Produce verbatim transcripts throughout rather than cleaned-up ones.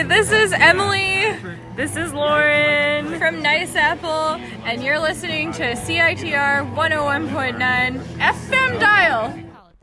Hi, this is Emily. This is Lauren from Nice Apple, and you're listening to C I T R one oh one point nine F M dial.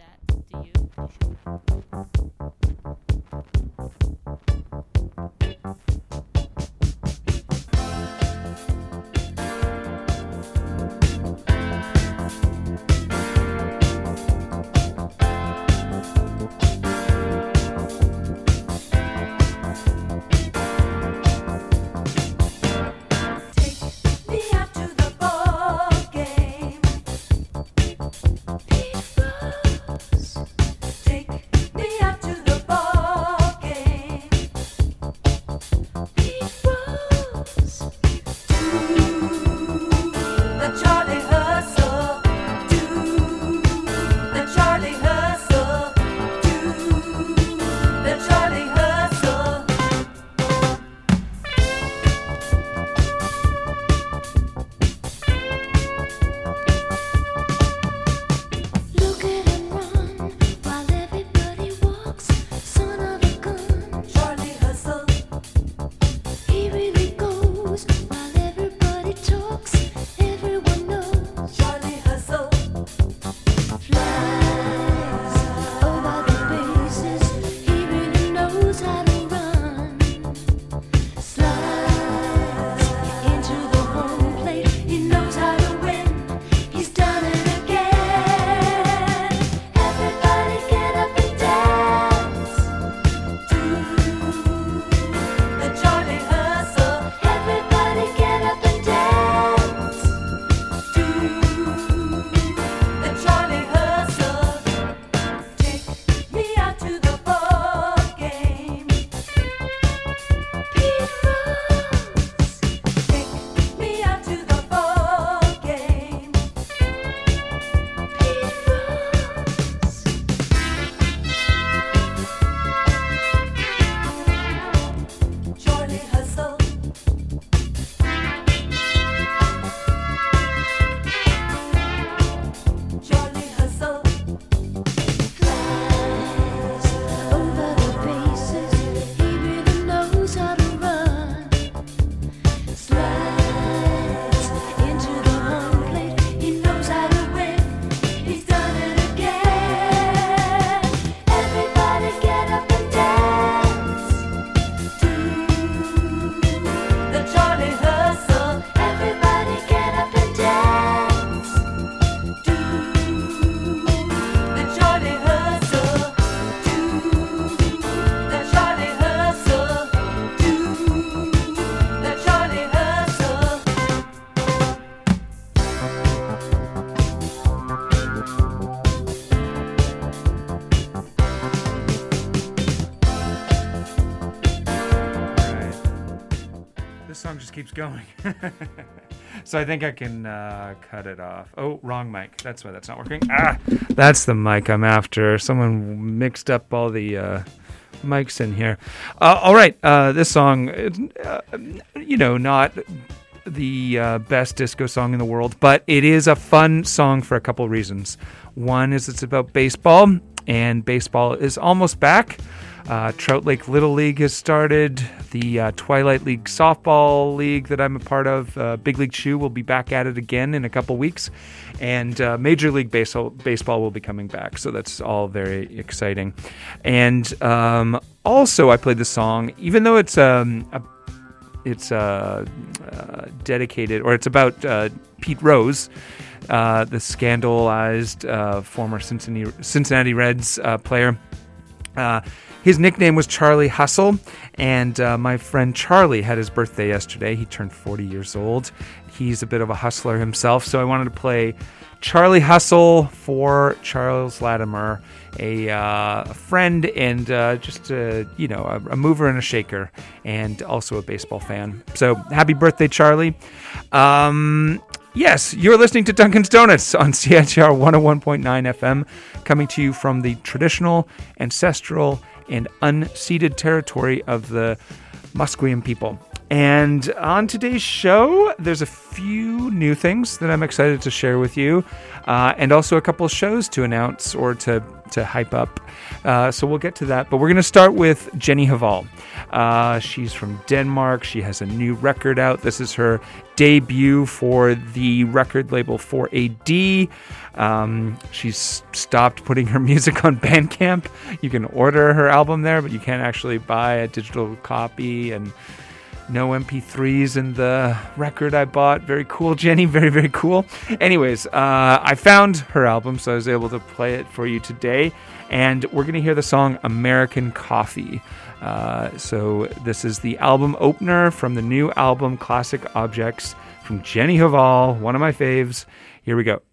Keeps going. So I think I can uh, cut it off. Oh, wrong mic. That's why that's not working. Ah, that's the mic I'm after. Someone mixed up all the uh, mics in here. Uh, all right. Uh, this song, uh, you know, not the uh, best disco song in the world, but it is a fun song for a couple reasons. One is it's about baseball, and baseball is almost back. Uh, Trout Lake Little League has started. The uh, Twilight League softball league that I'm a part of, uh, Big League Chew, will be back at it again in a couple weeks. And uh, Major League Baseball, baseball will be coming back. So that's all very exciting. And um, also I played the song, even though it's um, a, it's uh, uh, dedicated, or it's about uh, Pete Rose, uh, the scandalized uh, former Cincinnati, Cincinnati Reds uh, player. Uh, His nickname was Charlie Hustle, and uh, my friend Charlie had his birthday yesterday. He turned forty years old. He's a bit of a hustler himself, so I wanted to play Charlie Hustle for Charles Latimer, a, uh, a friend and uh, just a, you know, a, a mover and a shaker, and also a baseball fan. So happy birthday, Charlie. Um, yes, you're listening to Duncan's Donuts on C I T R one oh one point nine F M, coming to you from the traditional, ancestral, and unceded territory of the Musqueam people. And on today's show, there's a few new things that I'm excited to share with you, uh, and also a couple of shows to announce or to, to hype up. Uh, so we'll get to that. But we're going to start with Jenny Hval. Uh, she's from Denmark. She has a new record out. This is her debut for the record label four A D. Um, she's stopped putting her music on Bandcamp. You can order her album there, but you can't actually buy a digital copy, and no M P threes in the record I bought. Very cool, Jenny. Very, very cool. Anyways, uh, I found her album, so I was able to play it for you today. And we're going to hear the song American Coffee. Uh, so this is the album opener from the new album Classic Objects from Jenny Hval, one of my faves. Here we go.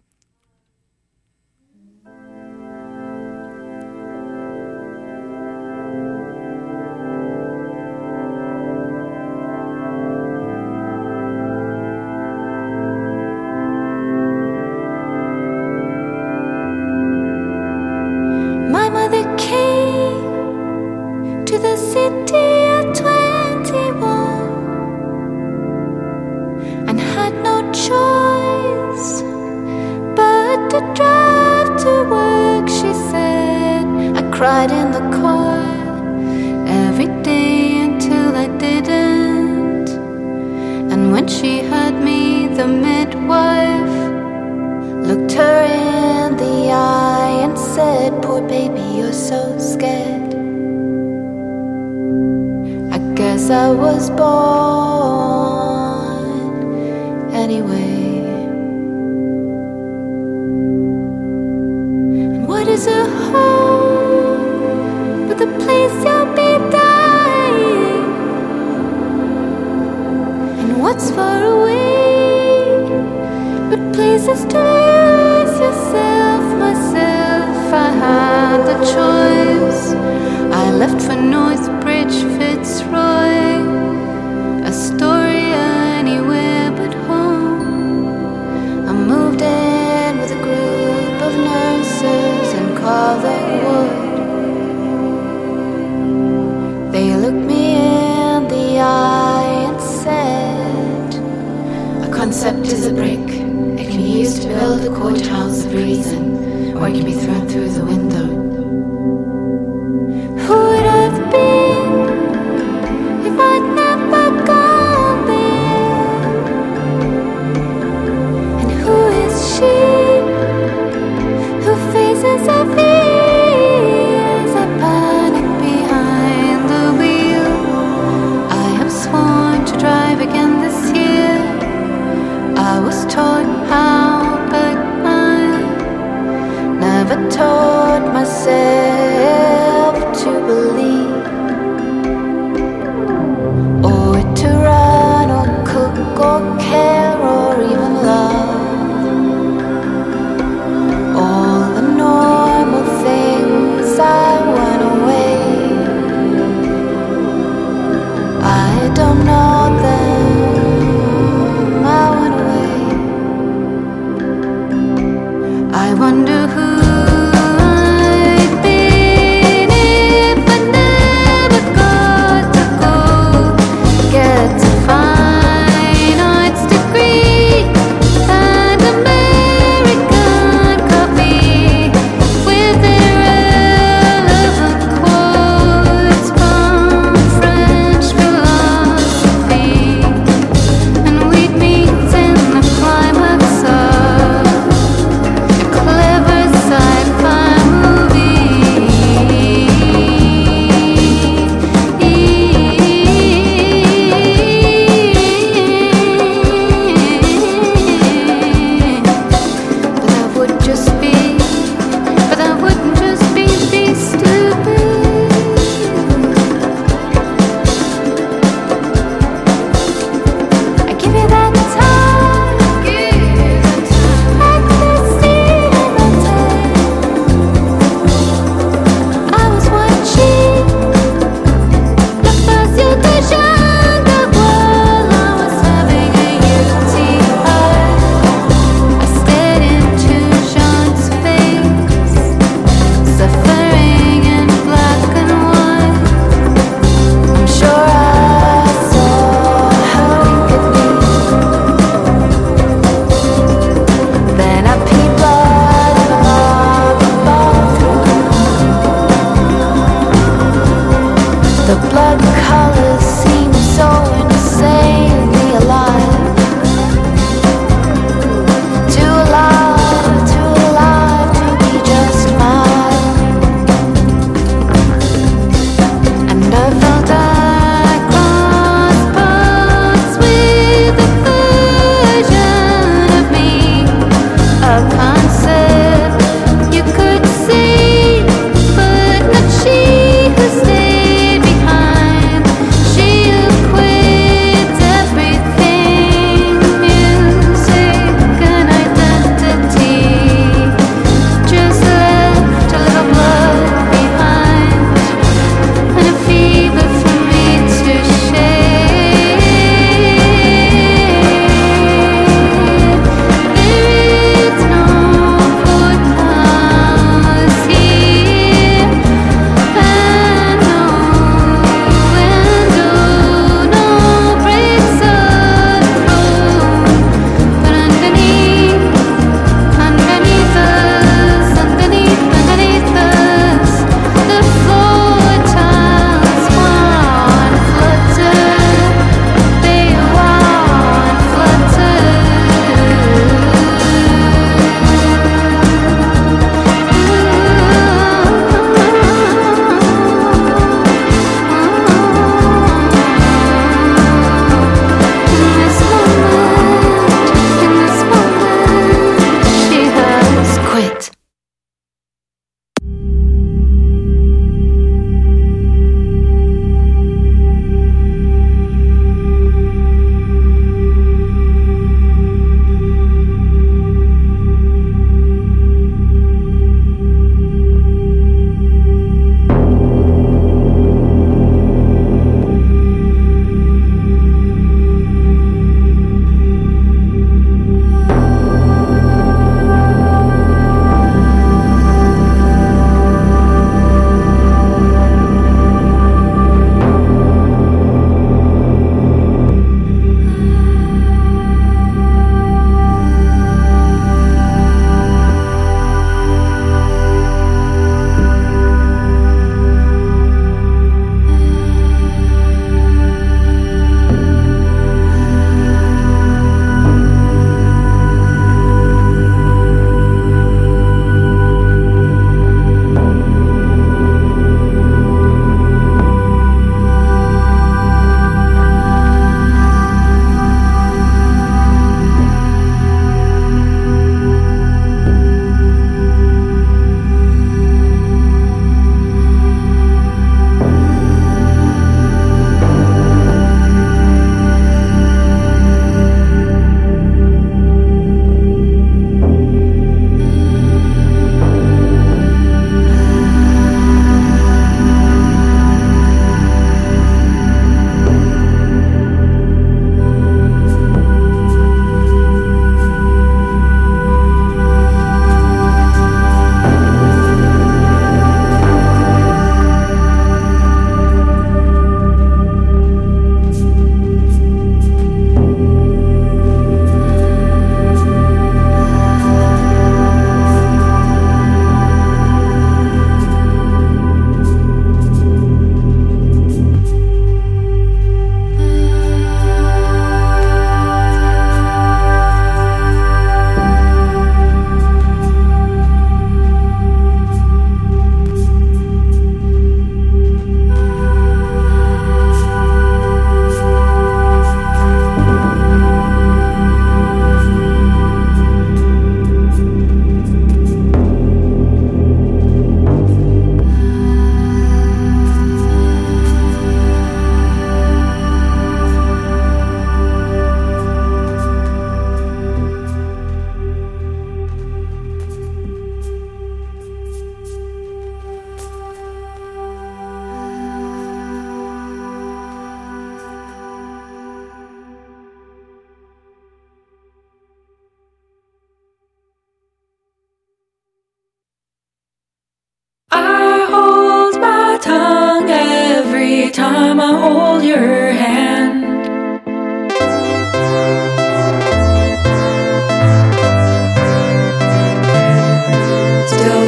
Taught myself colors seem so insanely alive. Too alive, too alive to be just mine. And I felt I crossed paths with a version of me, a concept you could see, but not she who stayed behind. She who quit everything, music and identity, just left a little blood behind, and a fever for me to share. There is no courthouse here, and no window, no breaks of room, but underneath, underneath us, underneath, underneath us, the floor tiles want flutter, they want flutter. In this moment, in this moment, she has quit.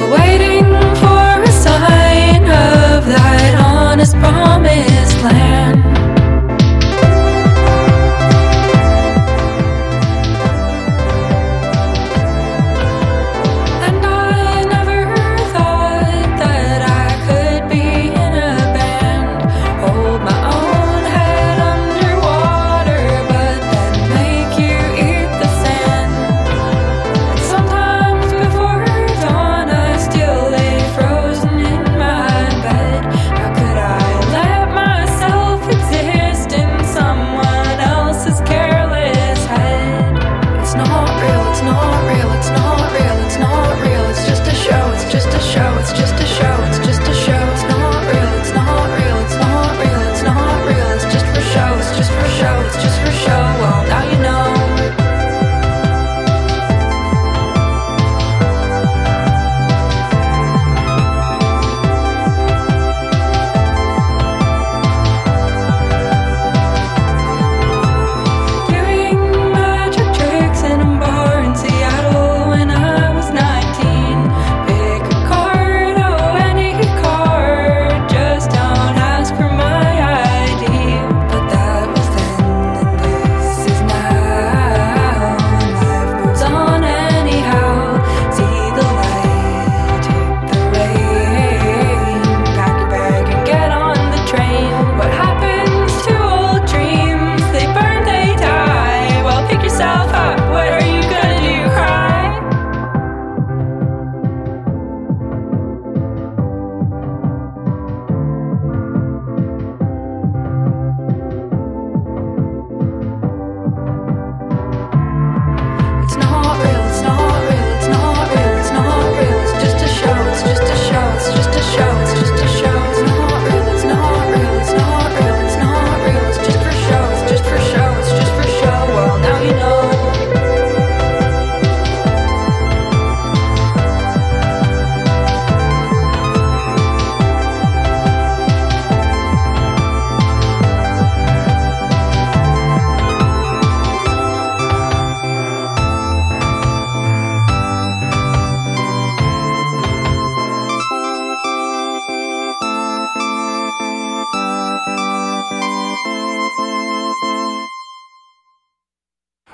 promised land.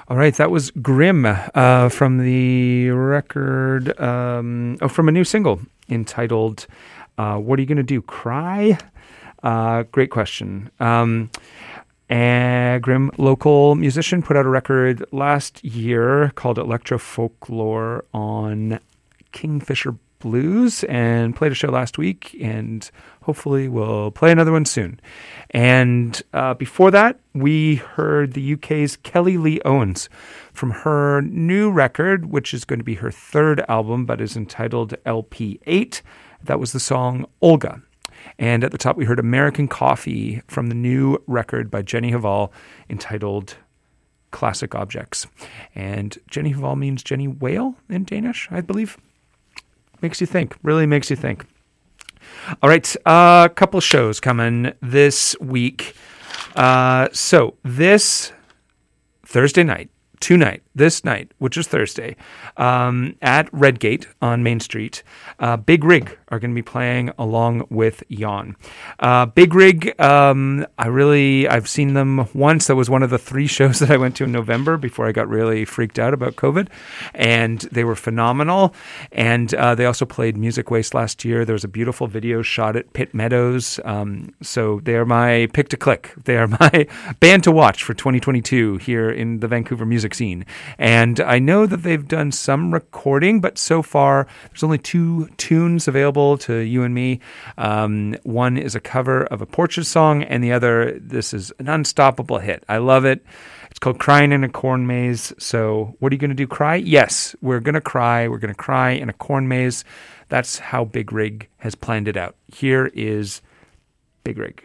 All right, that was Grim uh, from the record, um, oh, from a new single entitled, uh, What Are You Gonna Do, Cry? Uh, great question. Um, and Grim, local musician, put out a record last year called Electro Folklore on Kingfisher Blues and played a show last week, and hopefully we'll play another one soon. And uh, before that, we heard the U K's Kelly Lee Owens from her new record, which is going to be her third album, but is entitled L P eight. That was the song Olga. And at the top, we heard American Coffee from the new record by Jenny Hval entitled Classic Objects. And Jenny Hval means Jenny Whale in Danish, I believe. Makes you think, really makes you think. All right, a uh, couple shows coming this week. Uh, so this Thursday night, tonight, this night, which is Thursday, um, at Redgate on Main Street, uh, Big Rig are going to be playing along with Jan. Uh, Big Rig, um, I really, I've seen them once. That was one of the three shows that I went to in November before I got really freaked out about COVID, and they were phenomenal. And uh, they also played Music Waste last year. There was a beautiful video shot at Pitt Meadows. Um, so they are my pick to click. They are my band to watch for twenty twenty-two here in the Vancouver music scene. And I know that they've done some recording, but so far there's only two tunes available to you and me. Um, one is a cover of a Porches song, and the other, this is an unstoppable hit. I love it. It's called Crying in a Corn Maze. So what are you going to do, cry? Yes, we're going to cry. We're going to cry in a corn maze. That's how Big Rig has planned it out. Here is Big Rig.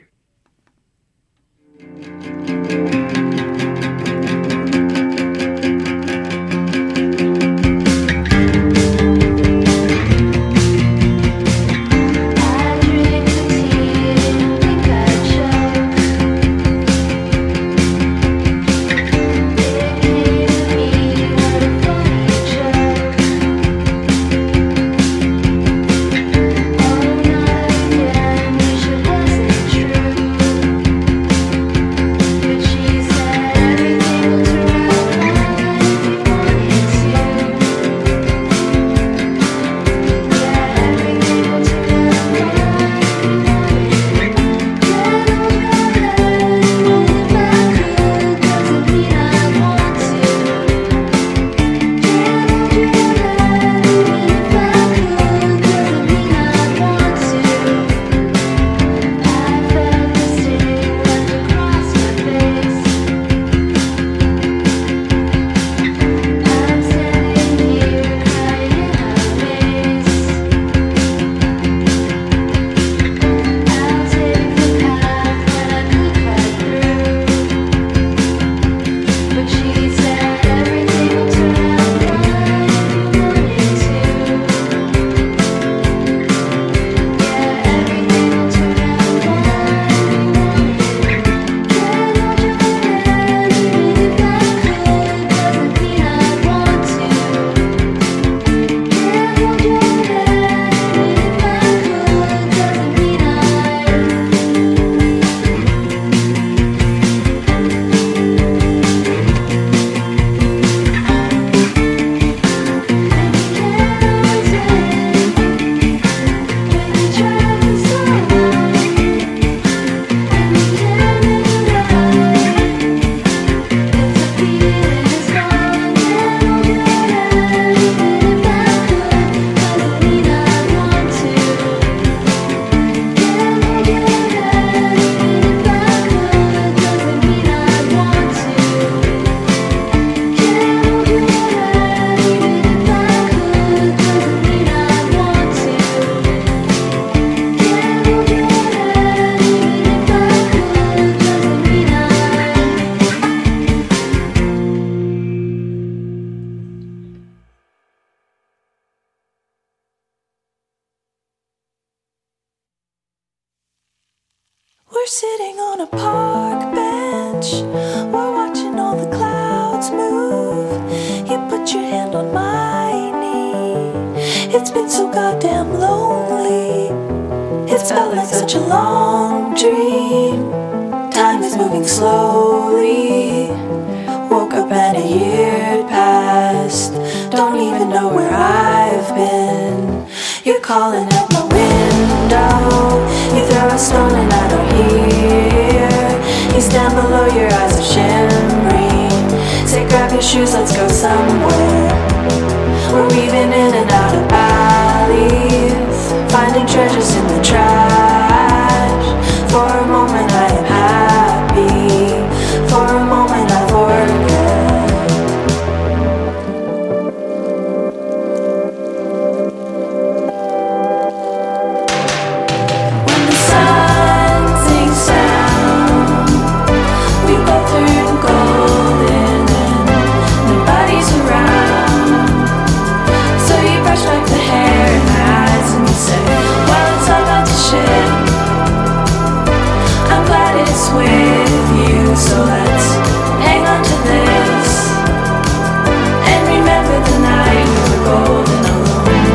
We're sitting on a park bench. We're watching all the clouds move. You put your hand on my knee. It's been so goddamn lonely. It's felt like such a long dream. Time is moving slowly. Woke up and a year passed. Don't even know where I've been. You're calling at my window. You throw a stone and I don't hear. You stand below, your eyes are shimmering. Say grab your shoes, let's go somewhere. We're weaving in and out of alleys, finding treasures in the trash. For a moment I am happy. For a moment I forget. When the sun sinks down, we both turn golden and nobody's around. So you brush back the hair in my eyes and you say, well, it's all about the shit. I'm glad it's with you, so let's hang on to this and remember the night we were golden alone.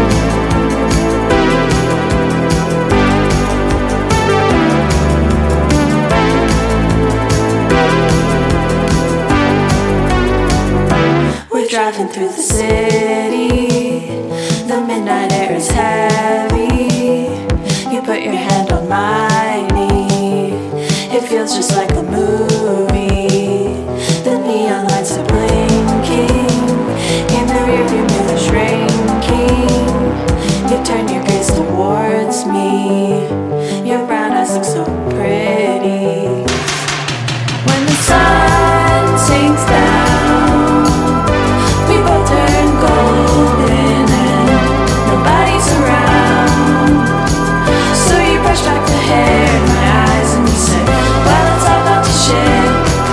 We're driving through the city, the midnight air is heavy. You put your hand on my knee, it feels just like a movie. The neon lights are blinking, in the rearview mirror shrinking. You turn your gaze towards me, your brown eyes look so pretty. When the sun sinks down, we both turn golden and nobody's around. So you brush back the hair in my eyes and you say, well, it's all about the shit.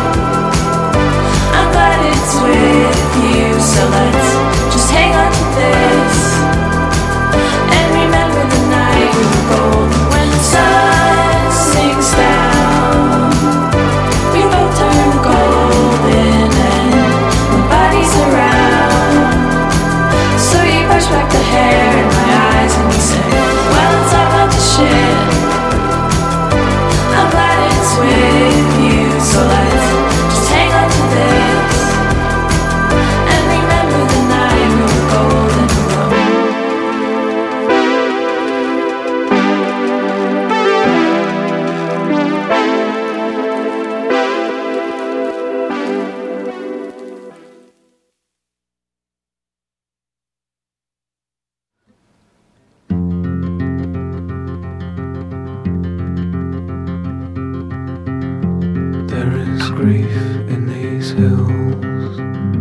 I'm glad it's with you, so let's just hang on to this and remember the night we were golden. When the sun sinks down, we both turn golden and nobody's around. So you brush back the hair in my eyes and you say, well, it's all about the shit. I'm glad it's with you, so let's just hang on to this and remember the night we were golden alone. There is grief in these hills,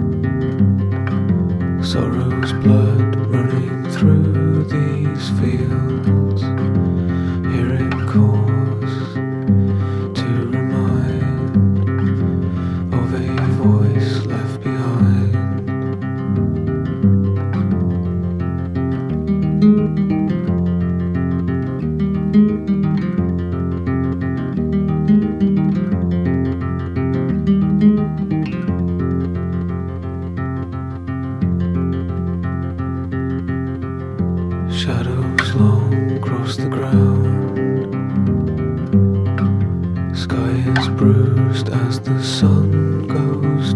sorrow's blood running through these fields. Here it calls to remind of a voice left behind. Shadows long cross the ground. Sky is bruised as the sun goes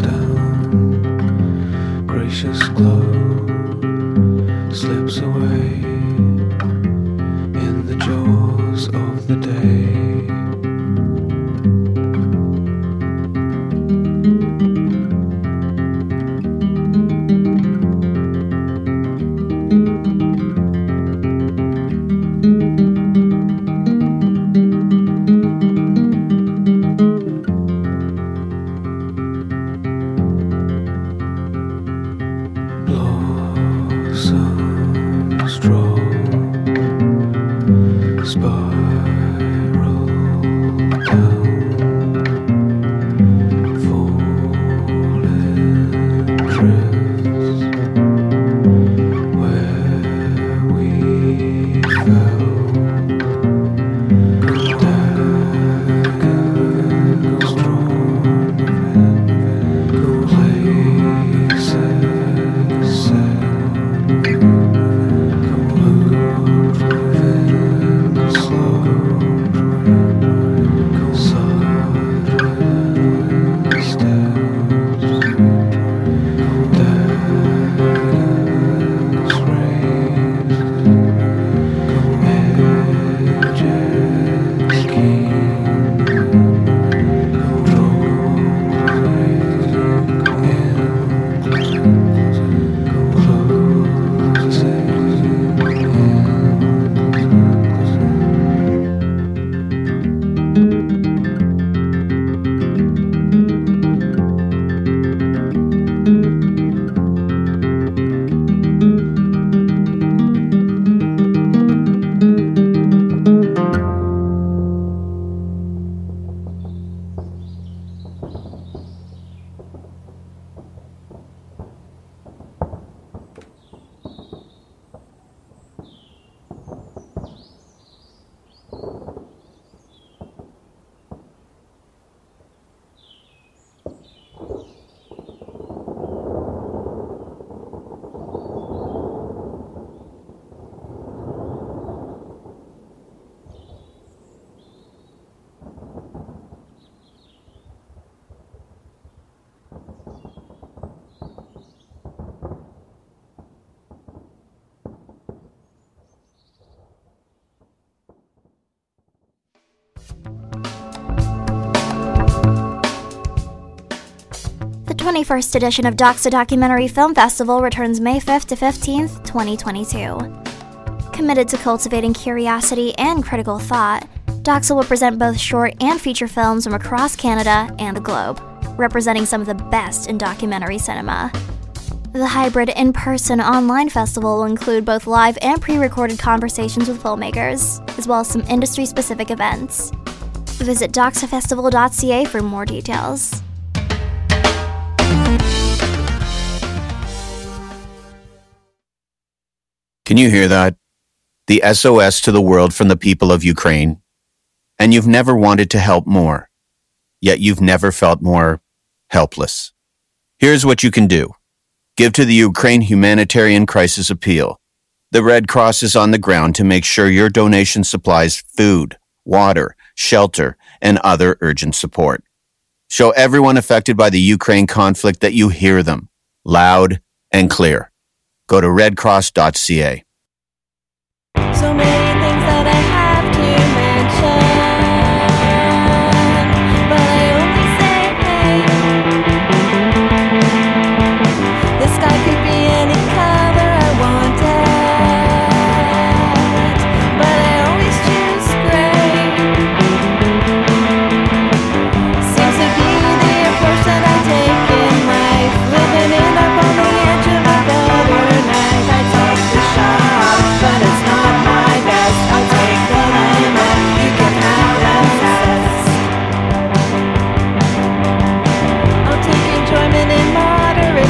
down. Gracious glow slips away in the jaws of the day. Blossoms drop twenty-first edition of Doxa Documentary Film Festival returns May fifth to fifteenth, twenty twenty-two. Committed to cultivating curiosity and critical thought, Doxa will present both short and feature films from across Canada and the globe, representing some of the best in documentary cinema. The hybrid in-person online festival will include both live and pre-recorded conversations with filmmakers, as well as some industry-specific events. Visit doxa festival dot c a for more details. Can you hear that? The S O S to the world from the people of Ukraine. And you've never wanted to help more, yet you've never felt more helpless. Here's what you can do. Give to the Ukraine Humanitarian Crisis Appeal. The Red Cross is on the ground to make sure your donation supplies food, water, shelter, and other urgent support. Show everyone affected by the Ukraine conflict that you hear them, loud and clear. Go to red cross dot c a. So many things that I have to mention, but I only say, hey, the sky could be any color I wanted, but I always choose gray. Seems to be the approach that I take in life, living it up on the edge of a better night. I talk the shop, but it's not my best. I'll take the lemon, you can have the zest. I'll take enjoyment in moderate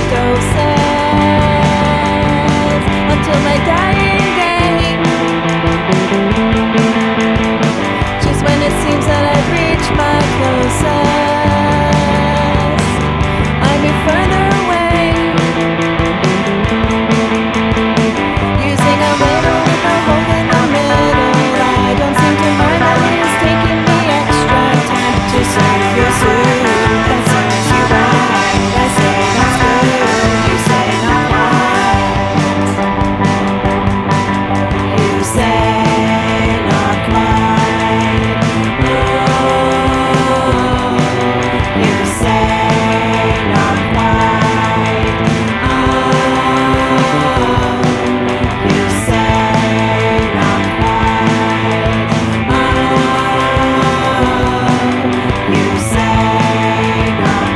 doses until my dying day. Just when it seems that I've reached my closest, I move further away, using a riddle with a hole in the middle. I don't seem to mind that it's taking me extra time to serve your soup. That serves you right. I say that's good. You say not quite. You say not quite. Oh, you say not quite. Oh, you say not quite. Oh, you say not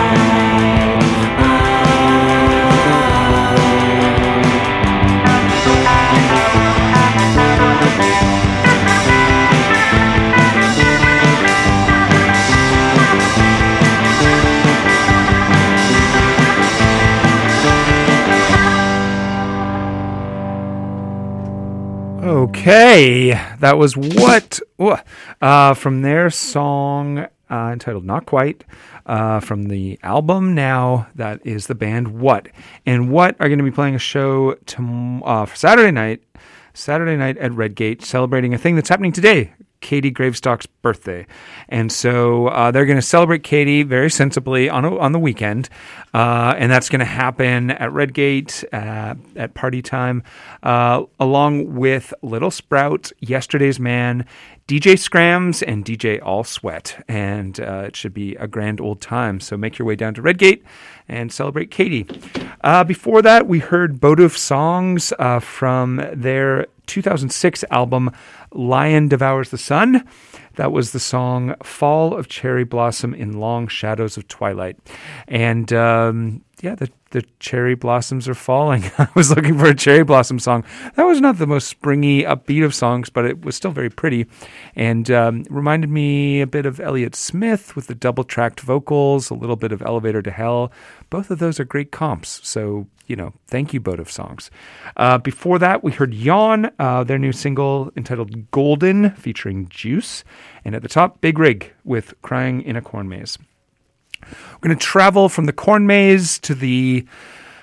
Okay, that was What uh, from their song uh, entitled Not Quite uh, from the album Now. That is the band What. And What are going to be playing a show tom- uh, for Saturday night, Saturday night at Redgate, celebrating a thing that's happening today, Katie Gravestock's birthday. And so uh, they're going to celebrate Katie very sensibly on a, on the weekend. Uh, and that's going to happen at Redgate uh, at party time, uh, along with Little Sprout, Yesterday's Man, D J Scrams, and D J All Sweat. And uh, it should be a grand old time. So make your way down to Redgate and celebrate Katie. Uh, before that, we heard Boduf songs uh, from their two thousand six album, Lion Devours the Sun. That was the song Fall of Cherry Blossom in Long Shadows of Twilight. And um, yeah, the, the cherry blossoms are falling. I was looking for a cherry blossom song. That was not the most springy, upbeat of songs, but it was still very pretty. And um, reminded me a bit of Elliott Smith with the double-tracked vocals, a little bit of Elevator to Hell. Both of those are great comps. So, you know, thank you, Boduf songs. Uh, before that, we heard Yawn, uh, their new single entitled Golden, featuring Juice. And at the top, Big Rig with Crying in a Corn Maze. We're going to travel from the corn maze to the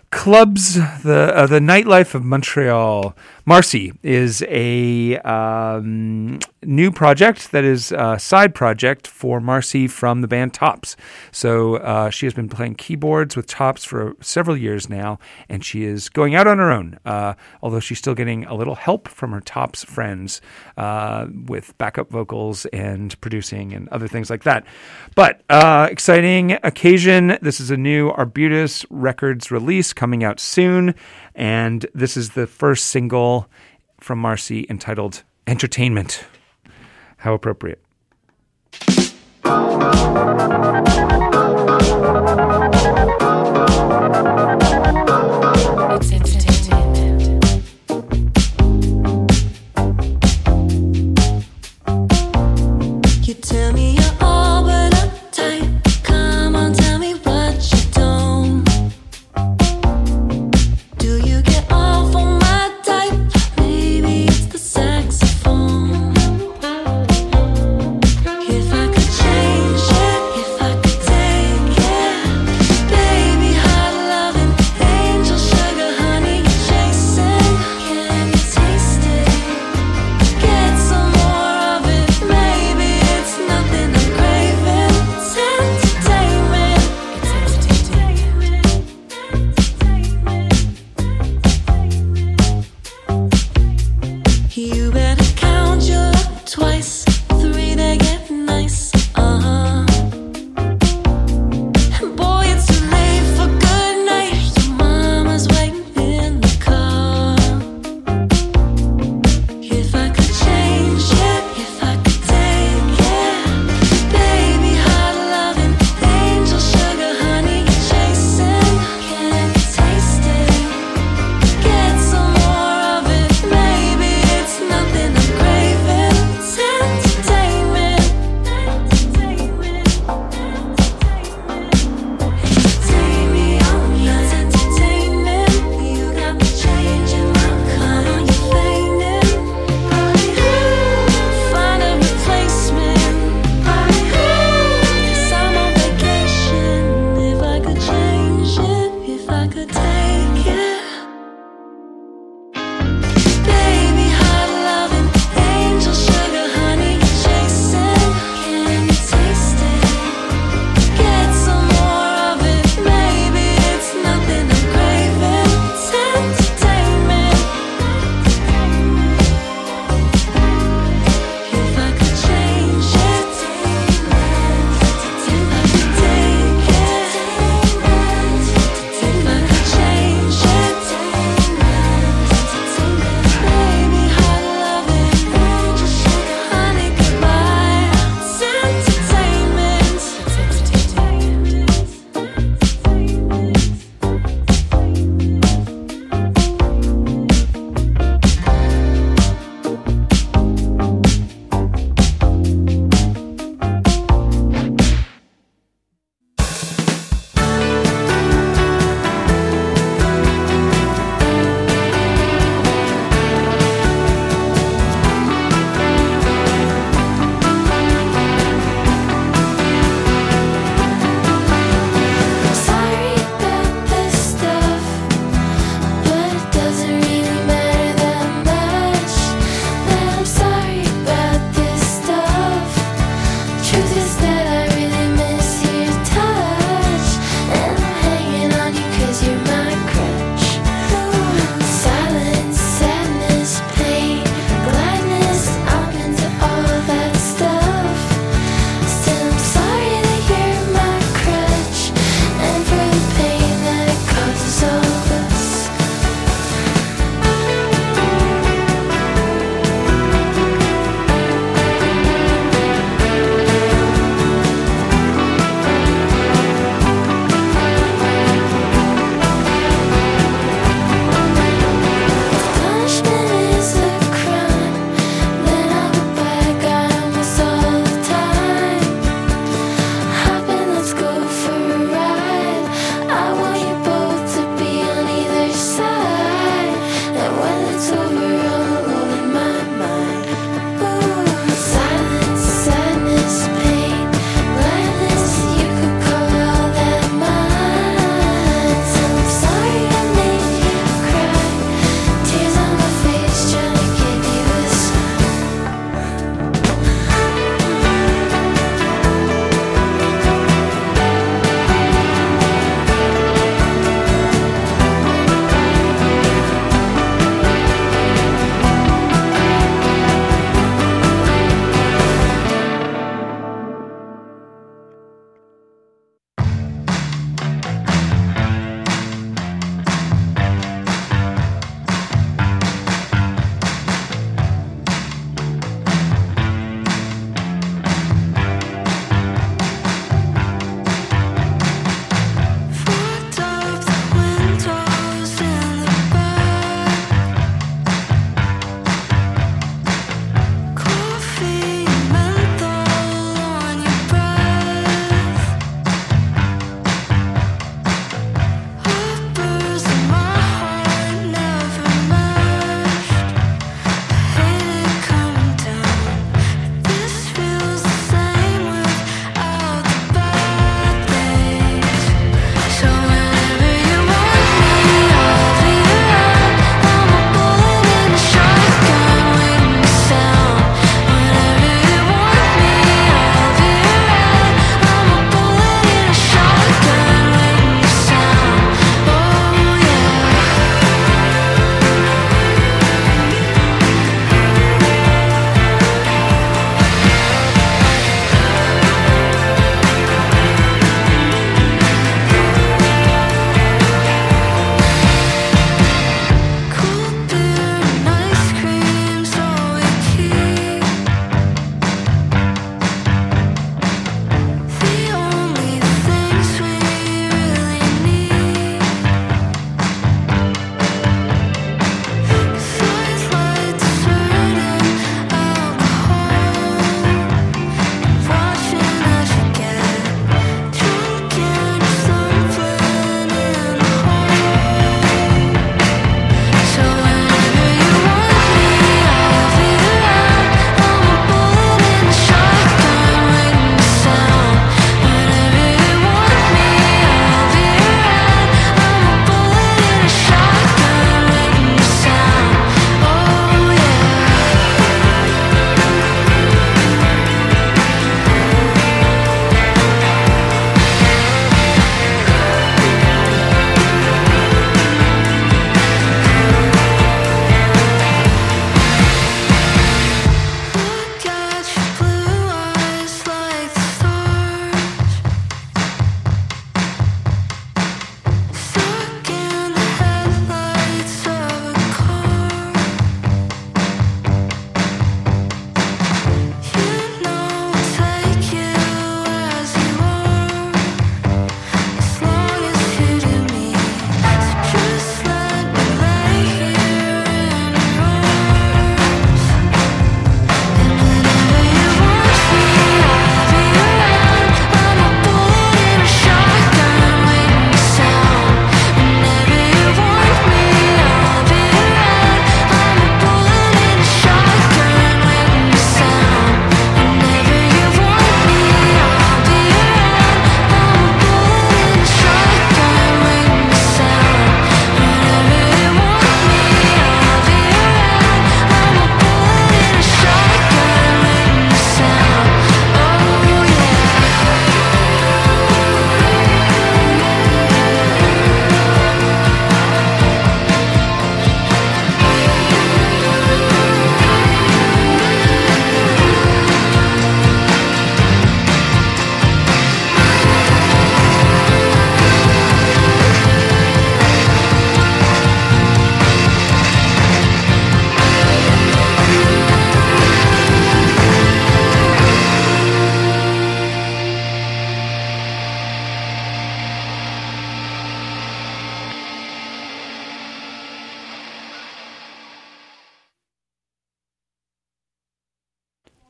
clubs, the uh, the nightlife of Montreal. Marcy is a um, new project that is a side project for Marcy from the band Tops. So uh, she has been playing keyboards with Tops for several years now, and she is going out on her own, uh, although she's still getting a little help from her Tops friends uh, with backup vocals and producing and other things like that. But uh, exciting occasion. This is a new Arbutus Records release coming out soon, and this is the first single from Marcy entitled Entertainment. How appropriate. It's entertainment. You tell me you're all but uptight. Come on, tell me what you don't. Do you get off on my type? Maybe it's the saxophone. If I could change it,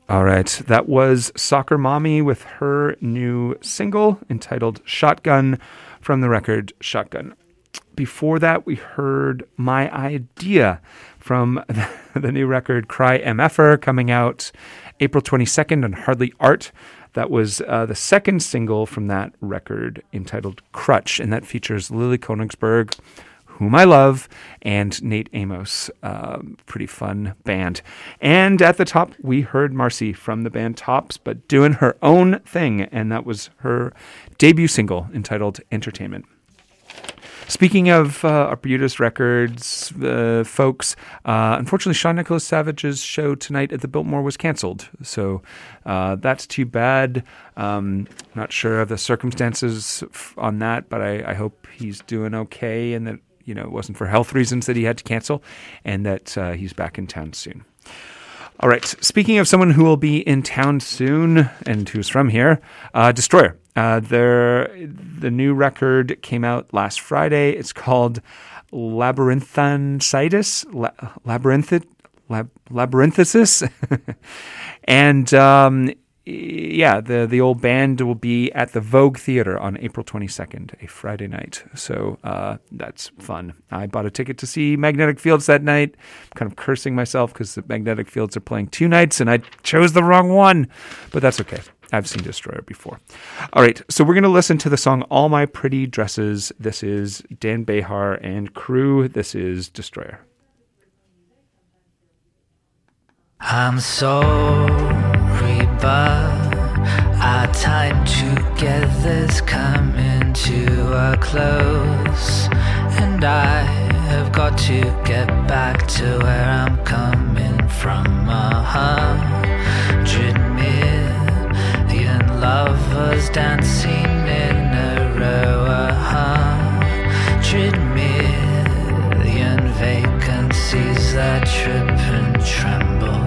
All right, that was Soccer Mommy with her new single entitled Shotgun from the record Shotgun. Before that, we heard My Idea from the new record Cry M F R coming out April twenty-second on Hardly Art. That was uh, the second single from that record entitled Crutch, and that features Lily Konigsberg, whom I love, and Nate Amos. Um, pretty fun band. And at the top, we heard Marcy from the band Tops, but doing her own thing, and that was her debut single entitled Entertainment. Speaking of uh, Arbutus Records, uh, folks, uh, unfortunately, Sean Nicholas Savage's show tonight at the Biltmore was canceled. So uh, that's too bad. Um, not sure of the circumstances f- on that, but I, I hope he's doing okay and that, you know, it wasn't for health reasons that he had to cancel and that uh, he's back in town soon. All right. Speaking of someone who will be in town soon and who's from here, uh, Destroyer. Uh, their, the new record came out last Friday. It's called Labyrinthancytis, La, Labyrinthit, Lab, Labyrinthisis. and um, yeah, the, the old band will be at the Vogue Theater on April twenty-second, a Friday night. So uh, that's fun. I bought a ticket to see Magnetic Fields that night. I'm kind of cursing myself because the Magnetic Fields are playing two nights and I chose the wrong one, but that's okay. I've seen Destroyer before. All right, so we're going to listen to the song All My Pretty Dresses. This is Dan Behar and crew. This is Destroyer. I'm sorry, but our time together's coming to a close, and I have got to get back to where I'm coming from. A hundred million lovers dancing in a row, a hundred million vacancies that trip and tremble.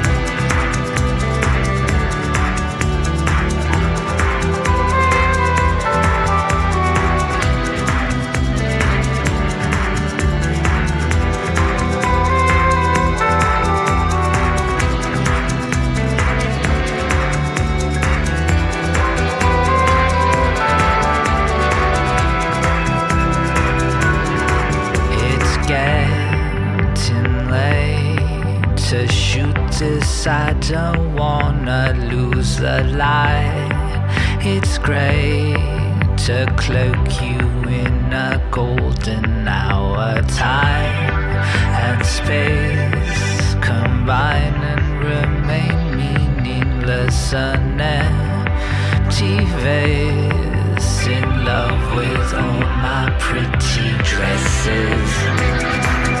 I don't wanna lose the light. It's great to cloak you in a golden hour. Time and space combine and remain meaningless. An empty vase in love with all my pretty dresses.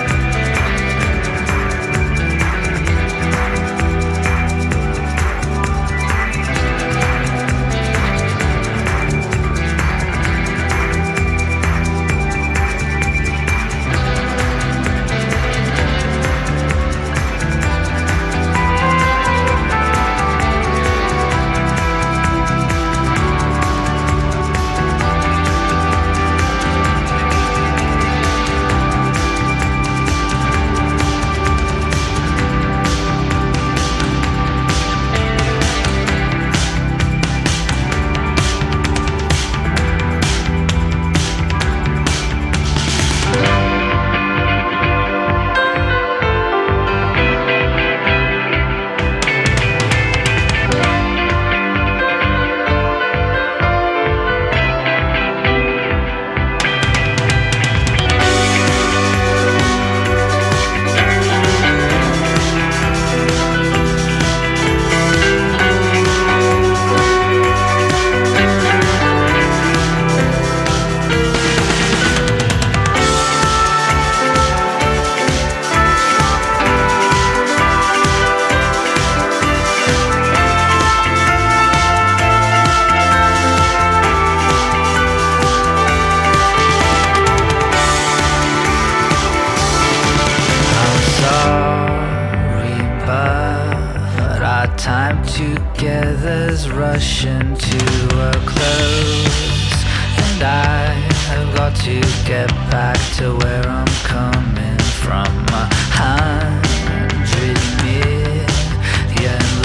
together's rushing to a close, and I have got to get back to where I'm coming from. A hundred million love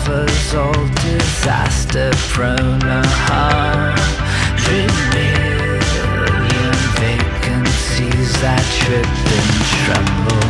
covers all disaster prone. A hundred million vacancies that trip and tremble.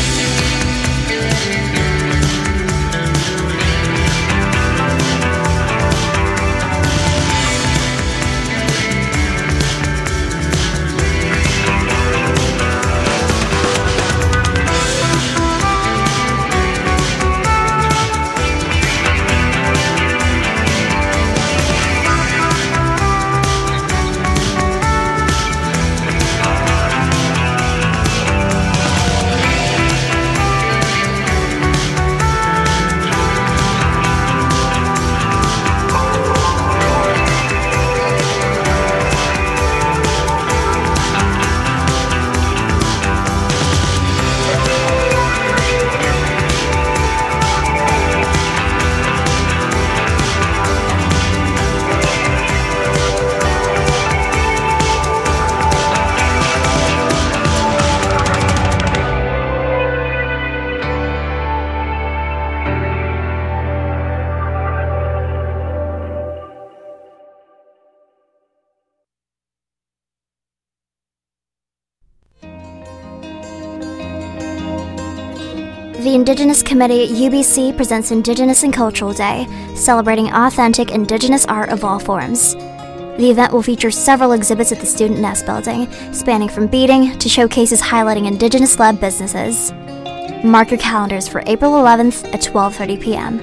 The Indigenous Committee at U B C presents Indigenous and Cultural Day, celebrating authentic Indigenous art of all forms. The event will feature several exhibits at the Student Nest Building, spanning from beading to showcases highlighting Indigenous-led businesses. Mark your calendars for April eleventh at twelve thirty p.m.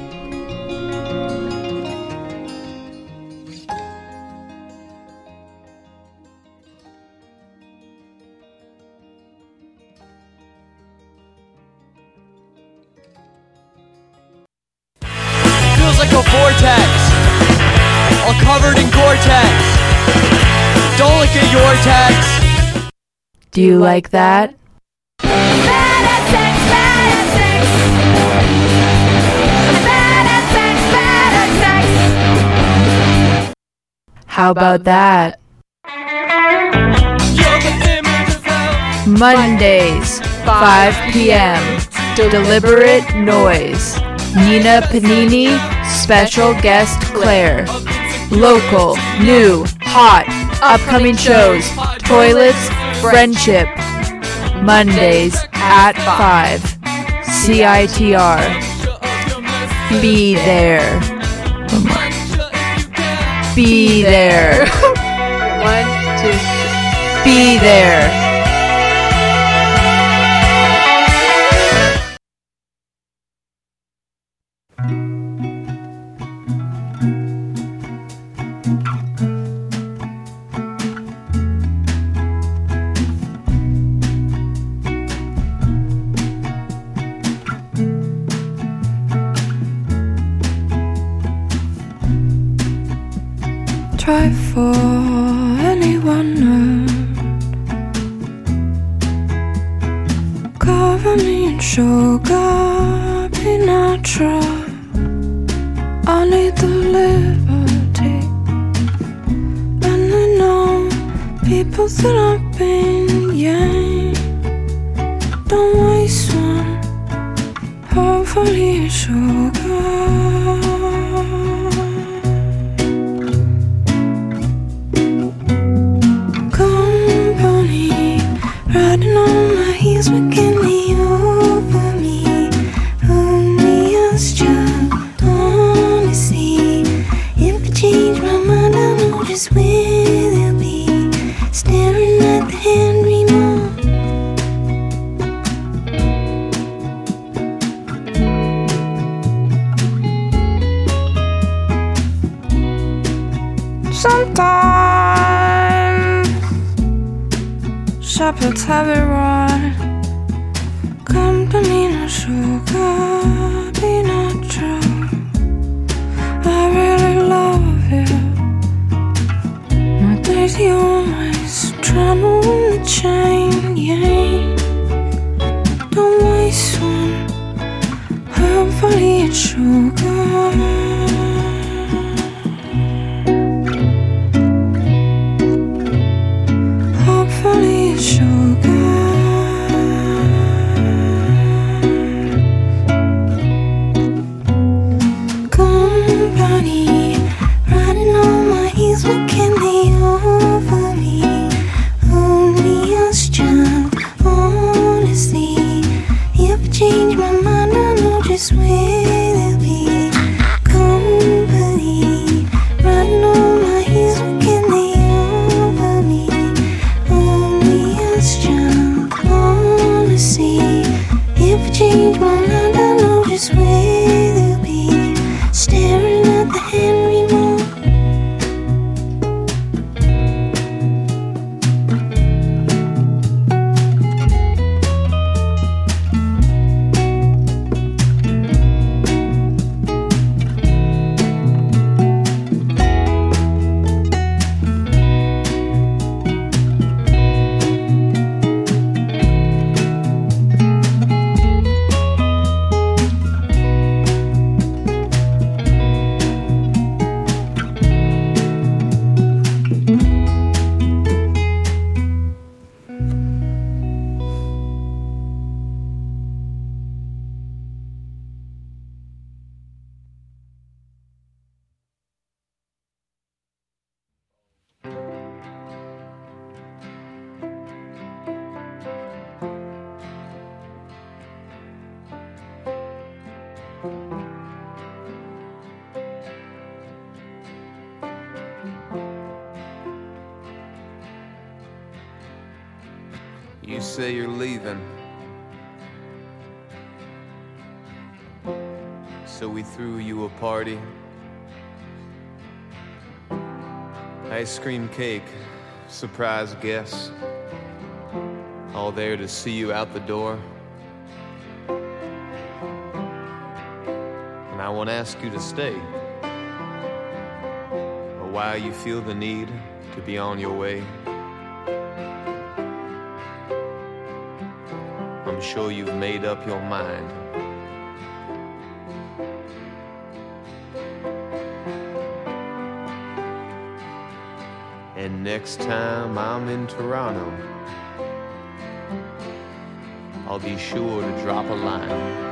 Like a vortex, all covered in Gore-Tex. Don't look at your text. Do you like that? Bad at sex, bad at sex. Bad at sex, bad at sex. How about that? Mondays, five p.m. Deliberate Noise. Nina Panini, special guest Claire. Local, new, hot, upcoming shows, toilets, friendship. Mondays at five. C I T R. Be there. Be there. One, two, Be there. Try for anyone new. Cover me in sugar, be natural. I need the liberty. And I know people that I've been, yeah. Don't waste one, hopefully it's sugar. Riding on my heels, making me over me. Only us just wanna see. If I change my mind, I know just where they'll be. Staring at the hand remote. Sometimes shepherds have it right. Company no sugar, be natural. I really love you. My days you always trying to win the chain, yeah. Don't waste one, hopefully it's sugar. Hopefully it's sugar. You say you're leaving, so we threw you a party. Ice cream cake, surprise guests, all there to see you out the door. And I won't ask you to stay, or why you feel the need to be on your way. I'm sure you've made up your mind. And next time I'm in Toronto, I'll be sure to drop a line.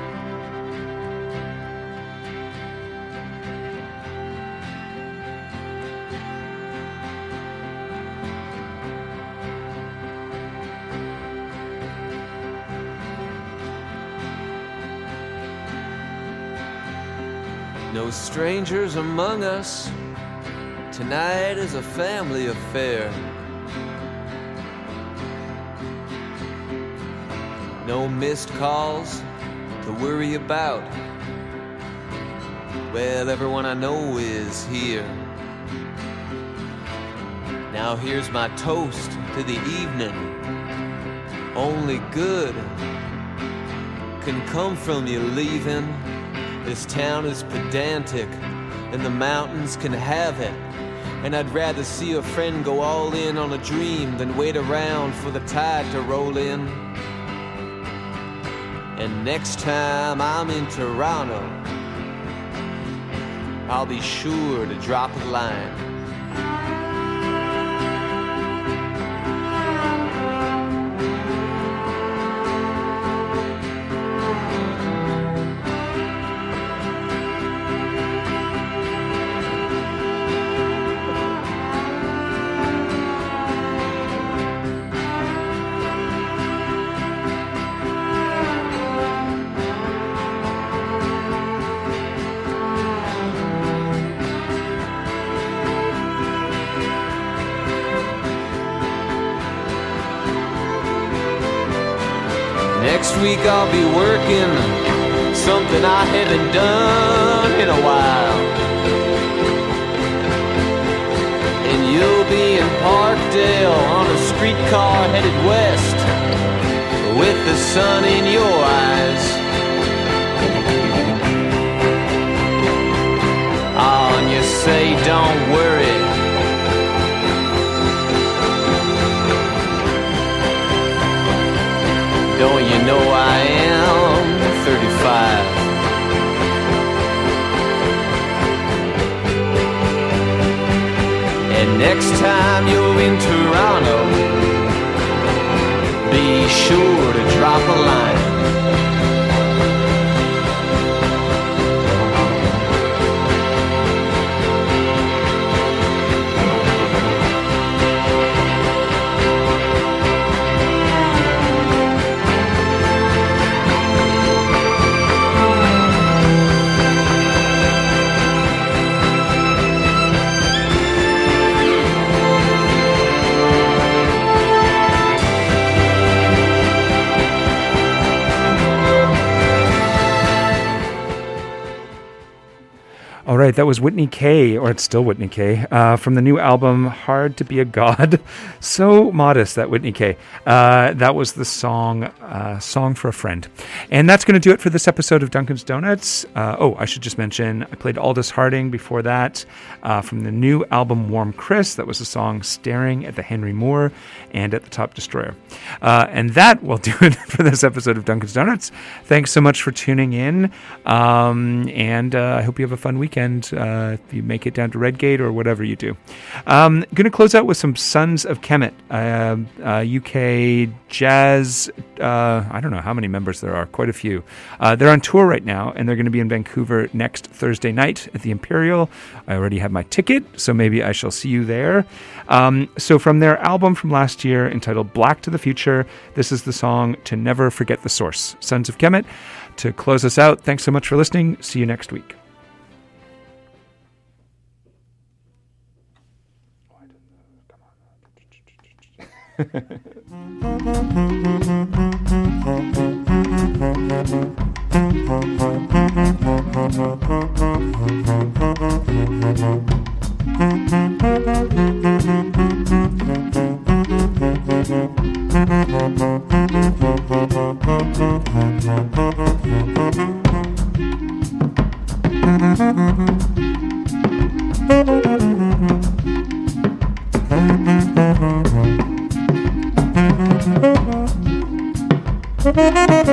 No strangers among us. Tonight is a family affair. No missed calls to worry about. Well, everyone I know is here. Now here's my toast to the evening. Only good can come from you leaving. This town is pedantic, and the mountains can have it. And I'd rather see a friend go all in on a dream than wait around for the tide to roll in. And next time I'm in Toronto, I'll be sure to drop a line. Next week I'll be working something I haven't done in a while. And you'll be in Parkdale on a streetcar headed west with the sun in your eyes. Oh, and you say don't worry. Don't you know I am thirty-five? And next time you're in Toronto, be sure to drop a line. All right, that was Whitney Kay, or it's still Whitney Kay, uh, from the new album Hard to Be a God. So modest, that Whitney Kay. Uh, that was the song uh, Song for a Friend. And that's going to do it for this episode of Dunkin's Donuts. Uh, oh, I should just mention, I played Aldous Harding before that uh, from the new album Warm Chris. That was the song Staring at the Henry Moore and at the Top Destroyer. Uh, and that will do it for this episode of Dunkin's Donuts. Thanks so much for tuning in. Um, and uh, I hope you have a fun weekend. Uh, if you make it down to Redgate or whatever you do. Um, going to close out with some Sons of Kemet, uh, uh, U K jazz. Uh, I don't know how many members there are, quite a few. Uh, they're on tour right now, and they're going to be in Vancouver next Thursday night at the Imperial. I already have my ticket, so maybe I shall see you there. Um, so from their album from last year entitled Black to the Future, this is the song To Never Forget the Source. Sons of Kemet. To close us out, thanks so much for listening. See you next week. Thank you.